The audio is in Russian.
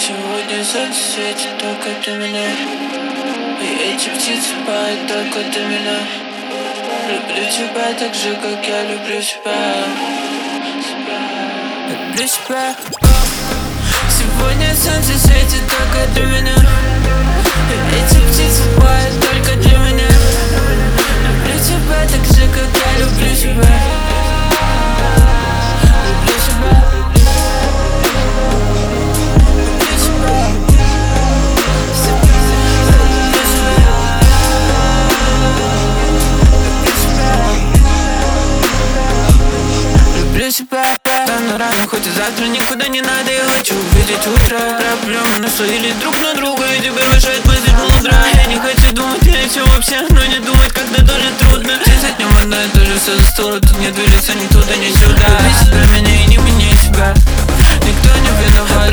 Сегодня солнце светит только для меня, и эти птицы поют только для меня. Люблю тебя так же, как я люблю себя. Люблю себя. Сегодня солнце светит только для меня, и эти птицы поют только для меня. Люблю тебя так же, как я люблю себя. Люблю себя. Встану рано, хоть и завтра никуда не надо. Я хочу увидеть утро. Проблемы наслоили друг на друга, и теперь мешает мыслить мудро. Я не хочу думать о чем вообще, но не думать, когда тоже трудно. Все за днем одно и то же, все за стол. Тут не двигаться ни туда, ни сюда. Люби себя, меня и не меня себя. Никто не виноват.